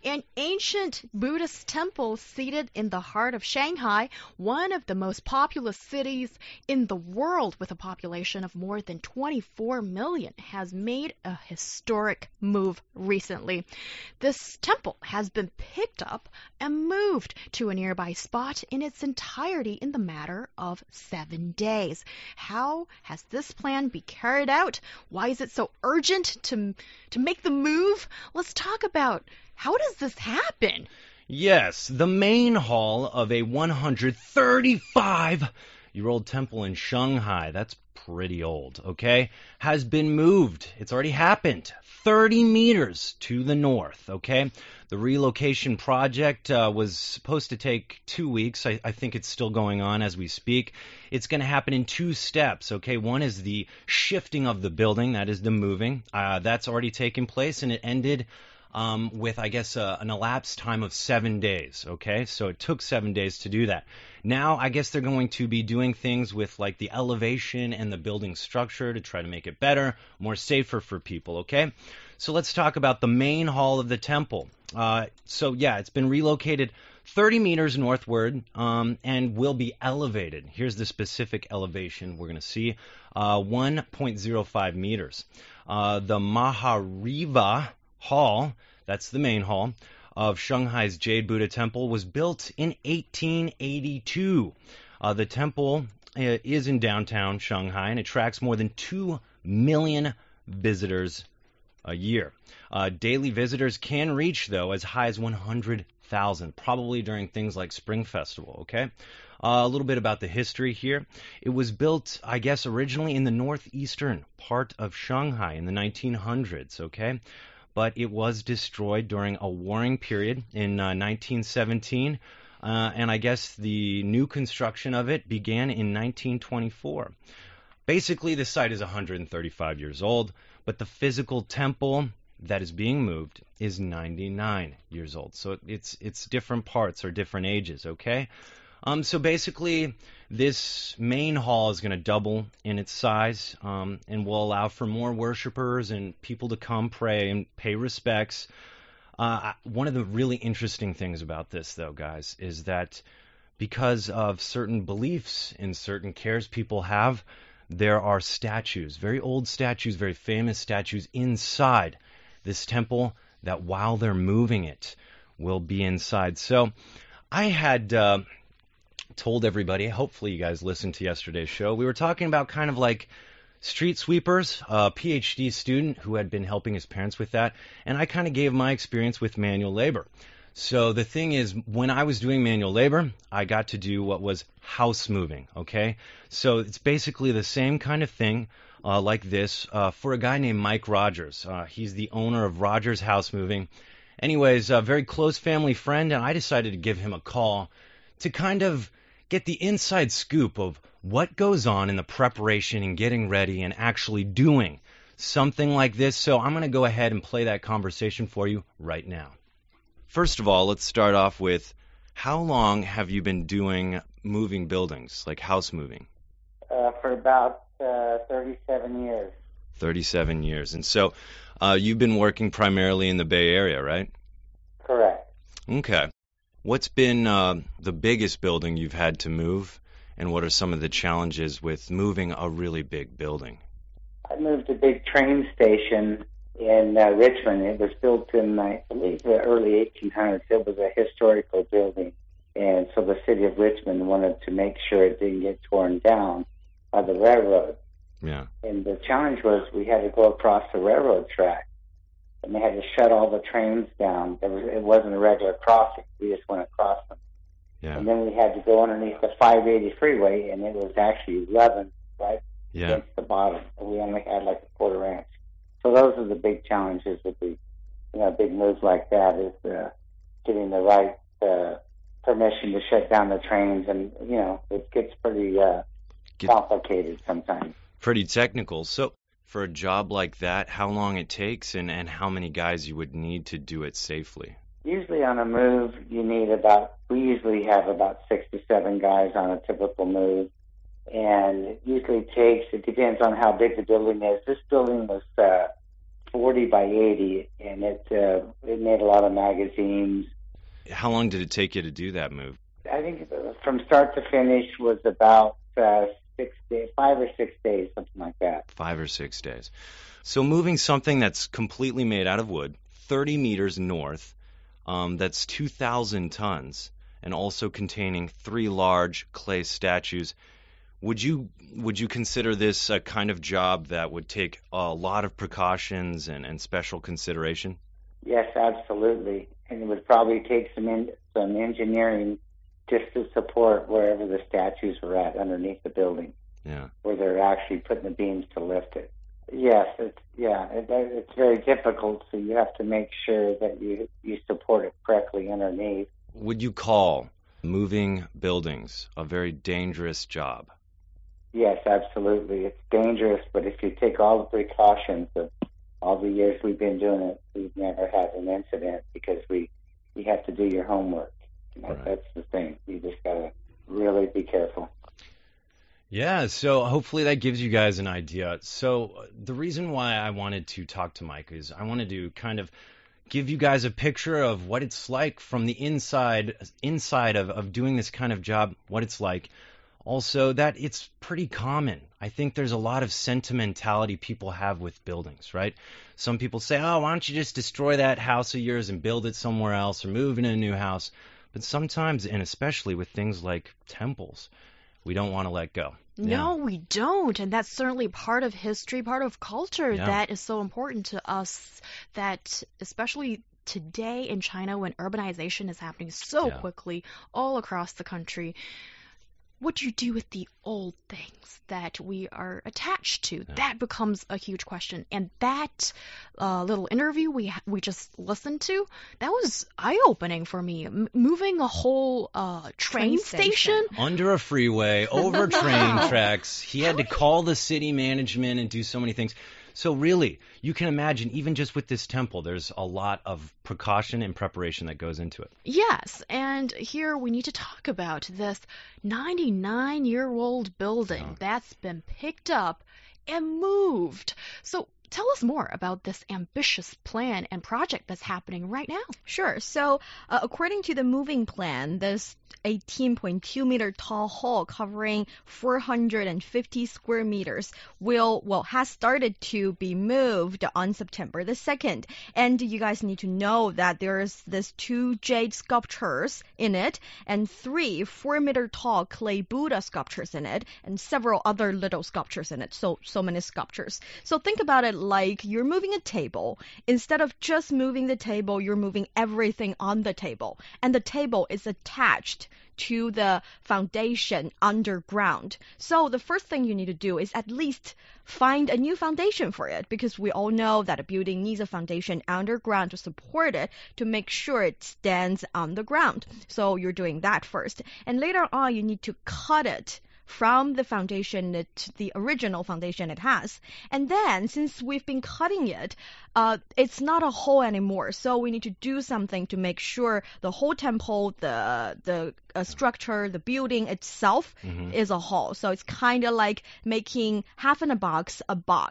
An ancient Buddhist temple seated in the heart of Shanghai, one of the most populous cities in the world with a population of more than 24 million, has made a historic move recently. This temple has been picked up and moved to a nearby spot in its entirety in the matter of 7 days. How has this plan been carried out? Why is it so urgent to make the move? Let's talk about how does this happen? Yes, the main hall of a 135-year-old temple in Shanghai, that's pretty old, okay, has been moved. It's already happened. 30 meters to the north, okay? The relocation project was supposed to take 2 weeks. I think it's still going on as we speak. It's going to happen in 2 steps, okay? One is the shifting of the building, that is the moving. That's already taken place, and it ended with, I guess, an elapsed time of 7 days, okay? So it took 7 days to do that. Now, I guess they're going to be doing things with, like, the elevation and the building structure to try to make it better, more safer for people, okay? So let's talk about the main hall of the temple. It's been relocated 30 meters northward and will be elevated. Here's the specific elevation we're going to see, 1.05 meters. The Mahariva Hall, that's the main hall, of Shanghai's Jade Buddha Temple was built in 1882. The temple is in downtown Shanghai and attracts more than 2 million visitors a year. Daily visitors can reach, though, as high as 100,000, probably during things like Spring Festival, okay? A little bit about the history here. It was built, I guess, originally in the northeastern part of Shanghai in the 1900s, okay? But it was destroyed during a warring period in 1917, and I guess the new construction of it began in 1924. Basically, the site is 135 years old, but the physical temple that is being moved is 99 years old. So it's different parts or different ages, okay? So basically, this main hall is going to double in its size and will allow for more worshipers and people to come pray and pay respects. One of the really interesting things about this, though, guys, is that because of certain beliefs and certain cares people have, there are statues, very old statues, very famous statues inside this temple that while they're moving it will be inside. So I had told everybody, hopefully you guys listened to yesterday's show, we were talking about kind of like street sweepers, a PhD student who had been helping his parents with that, and I kind of gave my experience with manual labor. So the thing is, when I was doing manual labor, I got to do what was house moving, okay? So it's basically the same kind of thing like this for a guy named Mike Rogers. He's the owner of Rogers House Moving. Anyways, a very close family friend, and I decided to give him a call to kind of get the inside scoop of what goes on in the preparation and getting ready and actually doing something like this. So I'm going to go ahead and play that conversation for you right now. First of all, let's start off with, how long have you been doing moving buildings, like house moving? For about 37 years. 37 years. And so you've been working primarily in the Bay Area, right? Correct. Okay. What's been the biggest building you've had to move, and what are some of the challenges with moving a really big building? I moved a big train station in Richmond. It was built in, I believe, the early 1800s. It was a historical building, and so the city of Richmond wanted to make sure it didn't get torn down by the railroad. Yeah. And the challenge was we had to go across the railroad track, and they had to shut all the trains down. It wasn't a regular crossing. We just went across them. Yeah. And then we had to go underneath the 580 freeway, and it was actually 11 right against the bottom. And we only had like a quarter inch. So those are the big challenges with the, big moves like that, is getting the right permission to shut down the trains, and it gets pretty complicated sometimes. Pretty technical. So for a job like that, how long it takes and how many guys you would need to do it safely? Usually on a move, we usually have about 6 to 7 guys on a typical move. And it depends on how big the building is. This building was 40 by 80, and it made a lot of magazines. How long did it take you to do that move? I think from start to finish was about 6 days, 5 or 6 days, something like that. 5 or 6 days. So moving something that's completely made out of wood, 30 meters north, that's 2,000 tons, and also containing 3 large clay statues. Would you consider this a kind of job that would take a lot of precautions and special consideration? Yes, absolutely. And it would probably take some engineering just to support wherever the statues were at underneath the building. Yeah. Where they're actually putting the beams to lift it. Yes, it's very difficult, so you have to make sure that you support it correctly underneath. Would you call moving buildings a very dangerous job? Yes, absolutely. It's dangerous, but if you take all the precautions of all the years we've been doing it, we've never had an incident because you have to do your homework. Right. That's the thing. You just got to really be careful. Yeah, so hopefully that gives you guys an idea. So the reason why I wanted to talk to Mike is I wanted to kind of give you guys a picture of what it's like from the inside of doing this kind of job, what it's like. Also, that it's pretty common. I think there's a lot of sentimentality people have with buildings, right? Some people say, oh, why don't you just destroy that house of yours and build it somewhere else or move in a new house? But sometimes, and especially with things like temples, we don't want to let go. No, we don't. And that's certainly part of history, part of culture that is so important to us, that especially today in China when urbanization is happening so quickly all across the country. What do you do with the old things that we are attached to? Yeah. That becomes a huge question. And that little interview we just listened to, that was eye-opening for me. Moving a whole train station under a freeway, over train tracks. He had to call the city management and do so many things. So really, you can imagine, even just with this temple, there's a lot of precaution and preparation that goes into it. Yes, and here we need to talk about this 99-year-old building that's been picked up and moved. So tell us more about this ambitious plan and project that's happening right now. Sure. So according to the moving plan, this 18.2 meter tall hall covering 450 square meters has started to be moved on September the 2nd. And you guys need to know that there's this 2 jade sculptures in it and 3 4-meter tall clay Buddha sculptures in it and several other little sculptures in it. So many sculptures. So think about it like you're moving a table. Instead of just moving the table, you're moving everything on the table. And the table is attached to the foundation underground. So the first thing you need to do is at least find a new foundation for it, because we all know that a building needs a foundation underground to support it, to make sure it stands on the ground. So you're doing that first. And later on, you need to cut it from the foundation, the original foundation it has. And then, since we've been cutting it, it's not a hole anymore. So we need to do something to make sure the whole temple, the structure, the building itself is a hall. So it's kind of like making half in a box.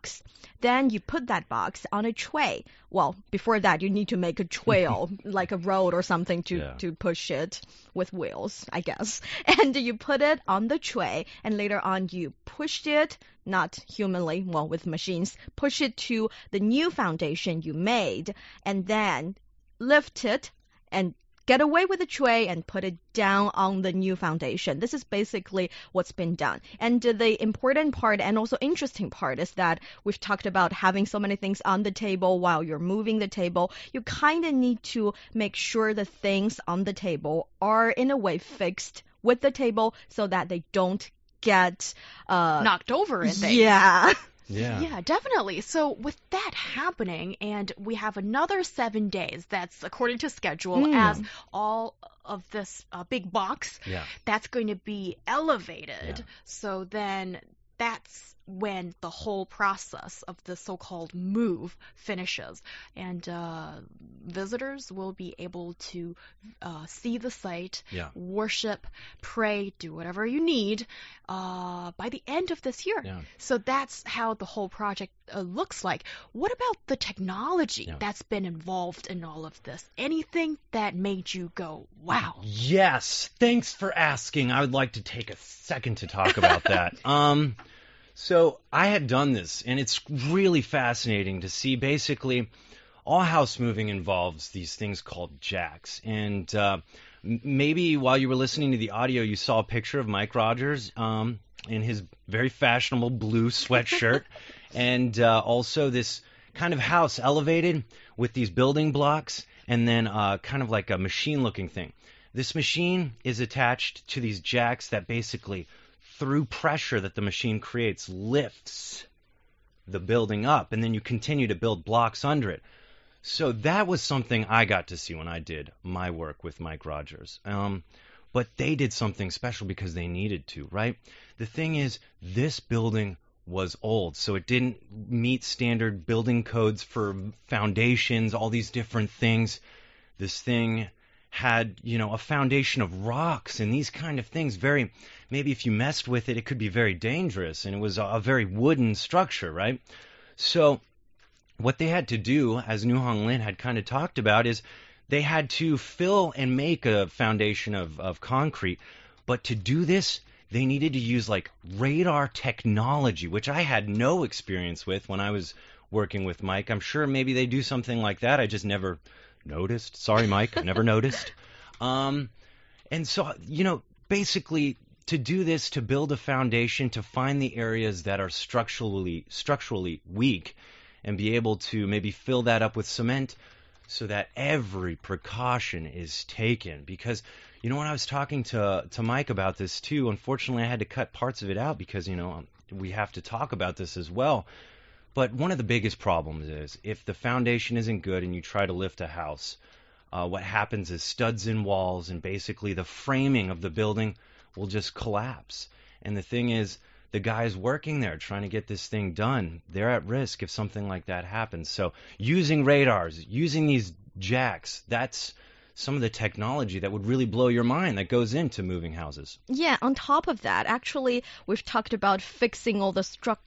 Then you put that box on a tray. Well, before that, you need to make a trail, like a road or something to push it with wheels, I guess. And you put it on the tray, and later on you pushed it, not humanly, well, with machines, push it to the new foundation you made, and then lift it and get away with the tray and put it down on the new foundation. This is basically what's been done. And the important part and also interesting part is that we've talked about having so many things on the table while you're moving the table. You kind of need to make sure the things on the table are in a way fixed with the table so that they don't get knocked over and things. Yeah, definitely. So with that happening, and we have another 7 days, that's according to schedule, as all of this big box, that's going to be elevated. So then that's when the whole process of the so-called move finishes. And visitors will be able to see the site, worship, pray, do whatever you need by the end of this year. So that's how the whole project looks like. What about the technology that's been involved in all of this? Anything that made you go, wow? Yes, thanks for asking. I would like to take a second to talk about that. So I had done this, and it's really fascinating to see. Basically, all house moving involves these things called jacks. And maybe while you were listening to the audio, you saw a picture of Mike Rogers in his very fashionable blue sweatshirt, and also this kind of house elevated with these building blocks, and then kind of like a machine-looking thing. This machine is attached to these jacks that basically, through pressure that the machine creates, lifts the building up, and then you continue to build blocks under it. So that was something I got to see when I did my work with Mike Rogers. But they did something special because they needed to, right? The thing is, this building was old, so it didn't meet standard building codes for foundations, all these different things. This thing had, a foundation of rocks and these kind of things. Maybe if you messed with it, it could be very dangerous, and it was a very wooden structure, right? So what they had to do, as New Hong Lin had kind of talked about, is they had to fill and make a foundation of concrete. But to do this, they needed to use like radar technology, which I had no experience with when I was working with Mike. I'm sure maybe they do something like that. I just never noticed. Sorry, Mike, I never noticed. And so, basically to do this, to build a foundation, to find the areas that are structurally weak, and be able to maybe fill that up with cement so that every precaution is taken. Because, when I was talking to Mike about this too, unfortunately I had to cut parts of it out because, we have to talk about this as well. But one of the biggest problems is if the foundation isn't good and you try to lift a house, what happens is studs in walls and basically the framing of the building will just collapse. And the thing is, the guys working there trying to get this thing done, they're at risk if something like that happens. So using radars, using these jacks, that's some of the technology that would really blow your mind that goes into moving houses. Yeah, on top of that, actually, we've talked about fixing all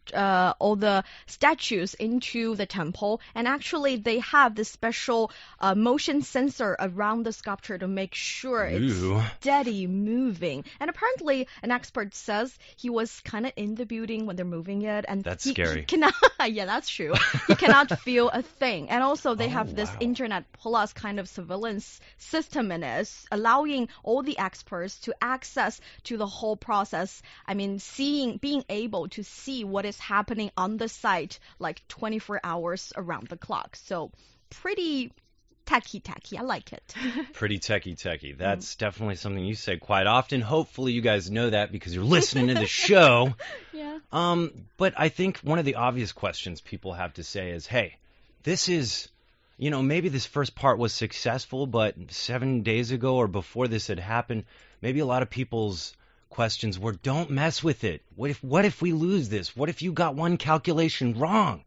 the statues into the temple, and actually they have this special motion sensor around the sculpture to make sure it's steady moving. And apparently, an expert says he was kind of in the building when they're moving it, and that's scary. He cannot, yeah, that's true. He cannot feel a thing. And also, they have this Internet Plus kind of surveillance system in it, allowing all the experts to access to the whole process. I mean, being able to see what is happening on the site like 24 hours around the clock. So pretty techie. I like it. Pretty techie. That's definitely something you say quite often. Hopefully you guys know that because you're listening to the show. Yeah. But I think one of the obvious questions people have to say is, hey, this is, maybe this first part was successful, but 7 days ago or before this had happened, maybe a lot of people's questions were, don't mess with it. What if we lose this? What if you got one calculation wrong?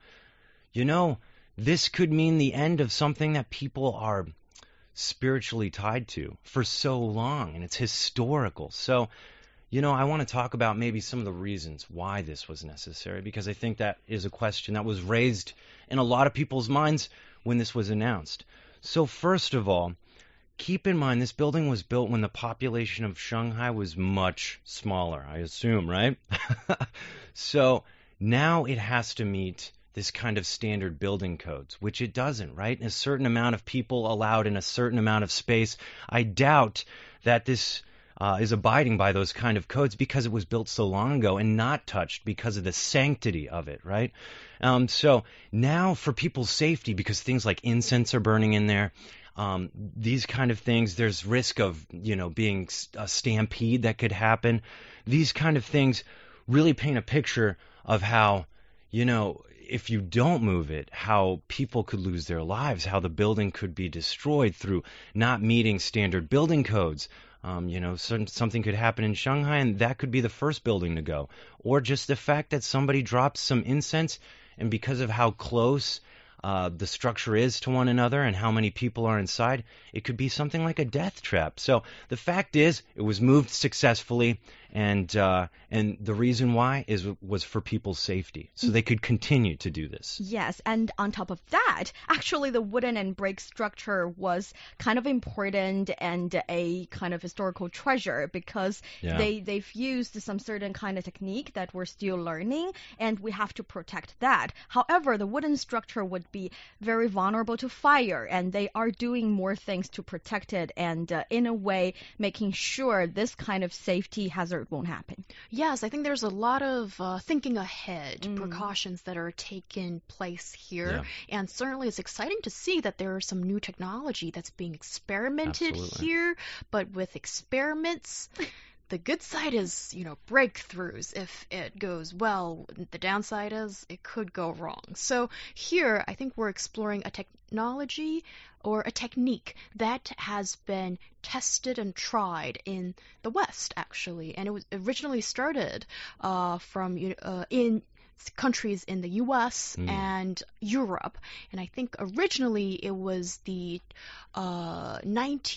This could mean the end of something that people are spiritually tied to for so long, and it's historical. So, I want to talk about maybe some of the reasons why this was necessary, because I think that is a question that was raised in a lot of people's minds when this was announced. So first of all, keep in mind this building was built when the population of Shanghai was much smaller, I assume, right? So now it has to meet this kind of standard building codes, which it doesn't, right? A certain amount of people allowed in a certain amount of space. I doubt that this is abiding by those kind of codes because it was built so long ago and not touched because of the sanctity of it, right? So now for people's safety, because things like incense are burning in there, these kind of things, there's risk of, being a stampede that could happen. These kind of things really paint a picture of how, if you don't move it, how people could lose their lives, how the building could be destroyed through not meeting standard building codes. Something could happen in Shanghai, and that could be the first building to go. Or just the fact that somebody drops some incense, and because of how close the structure is to one another and how many people are inside, it could be something like a death trap. So the fact is, it was moved successfully, and the reason why was for people's safety, so they could continue to do this. Yes, and on top of that, actually the wooden and brick structure was kind of important and a kind of historical treasure because they've used some certain kind of technique that we're still learning, and we have to protect that. However, the wooden structure would be very vulnerable to fire, and they are doing more things to protect it and in a way making sure this kind of safety hazard won't happen. Yes, I think there's a lot of thinking ahead precautions that are taking place here. And certainly it's exciting to see that there is some new technology that's being experimented here. But with experiments, the good side is, breakthroughs. If it goes well, the downside is it could go wrong. So here, I think we're exploring a technology or a technique that has been tested and tried in the West, actually. And it was originally started from in countries in the U.S. and Europe. And I think originally it was the let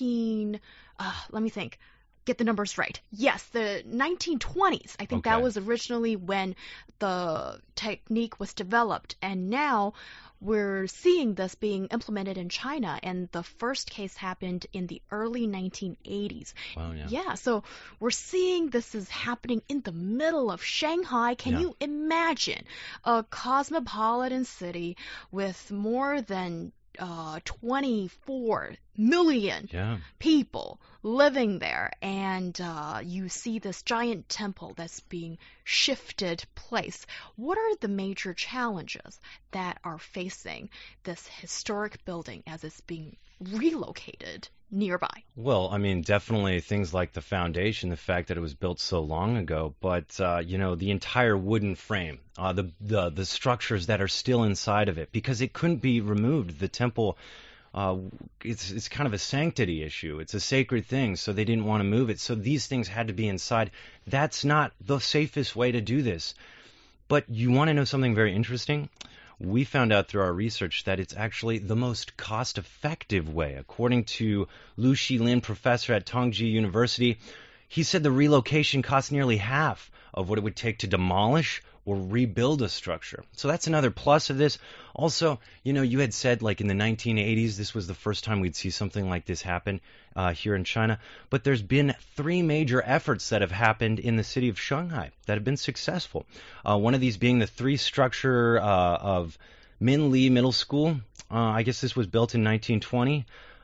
me think. Get the numbers right. Yes, the 1920s. I think that was originally when the technique was developed. And now we're seeing this being implemented in China. And the first case happened in the early 1980s. Wow, yeah. Yeah, so we're seeing this is happening in the middle of Shanghai. Can you imagine a cosmopolitan city with more than 24 million people living there, and you see this giant temple that's being shifted place. What are the major challenges that are facing this historic building as it's being relocated nearby? Well, I mean, definitely things like the foundation, the fact that it was built so long ago, but the entire wooden frame, the structures that are still inside of it, because it couldn't be removed. The temple, it's kind of a sanctity issue. It's a sacred thing, so they didn't want to move it. So these things had to be inside. That's not the safest way to do this. But you want to know something very interesting? We found out through our research that it's actually the most cost-effective way. According to Lu Xilin, professor at Tongji University, he said the relocation costs nearly half of what it would take to demolish or rebuild a structure. So that's another plus of this. Also, you had said like in the 1980s, this was the first time we'd see something like this happen here in China. But there's been 3 major efforts that have happened in the city of Shanghai that have been successful. One of these being the 3-structure of Minli Middle School. I guess this was built in 1920.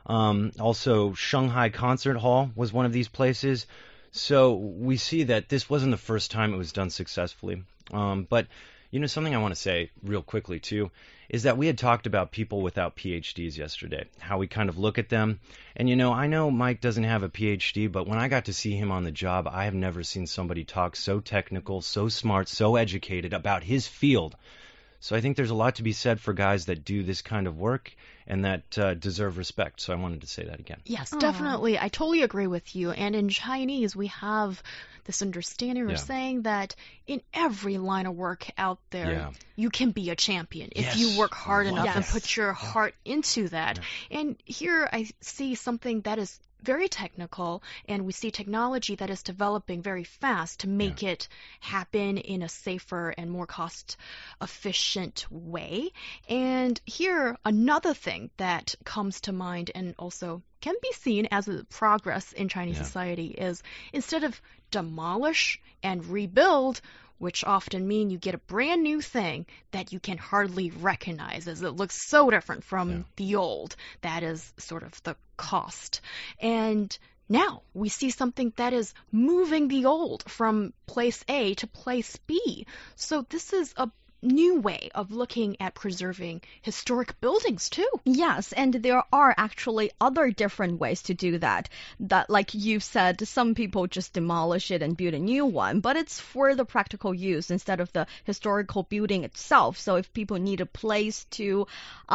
Also, Shanghai Concert Hall was one of these places. So we see that this wasn't the first time it was done successfully. But something I want to say real quickly too is that we had talked about people without PhDs yesterday, how we kind of look at them. And I know Mike doesn't have a PhD, but when I got to see him on the job, I have never seen somebody talk so technical, so smart, so educated about his field. So I think there's a lot to be said for guys that do this kind of work and that deserve respect. So I wanted to say that again. Yes, definitely. I totally agree with you. And in Chinese, we have this understanding or saying that in every line of work out there, you can be a champion if you work hard enough and put your heart into that. And here I see something that is very technical, and we see technology that is developing very fast to make it happen in a safer and more cost-efficient way. And here, another thing that comes to mind and also can be seen as a progress in Chinese society is instead of demolish and rebuild, which often mean you get a brand new thing that you can hardly recognize as it looks so different from the old. That is sort of the cost. And now we see something that is moving the old from place A to place B. So this is a new way of looking at preserving historic buildings too. Yes, and there are actually other different ways to do that. That, like you said, some people just demolish it and build a new one, but it's for the practical use instead of the historical building itself. So if people need a place to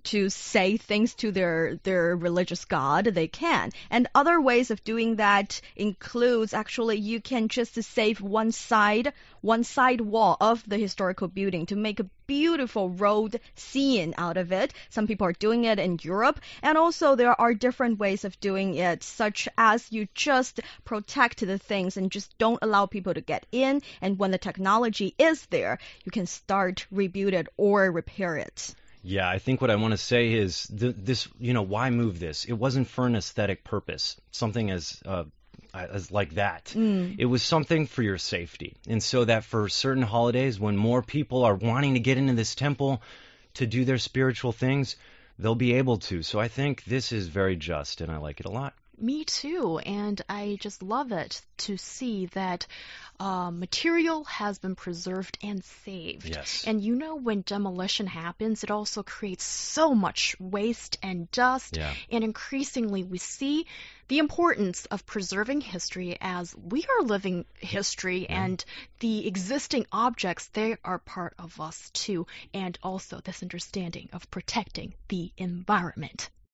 to say things to their religious god, they can. And other ways of doing that includes actually you can just save one side wall of the historical building to make a beautiful road scene out of it. Some people are doing it in Europe, and also there are different ways of doing it, such as you just protect the things and just don't allow people to get in, and when the technology is there, you can start rebuild it or repair it. Yeah, I think what I want to say is this, why move this? It wasn't for an aesthetic purpose, something as like that. It was something for your safety. And so that for certain holidays, when more people are wanting to get into this temple to do their spiritual things, they'll be able to. So I think this is very just, and I like it a lot. Me too, and I just love it to see that material has been preserved and saved. Yes. And when demolition happens, it also creates so much waste and dust. Yeah. And increasingly, we see the importance of preserving history as we are living history, and the existing objects, they are part of us too, and also this understanding of protecting the environment.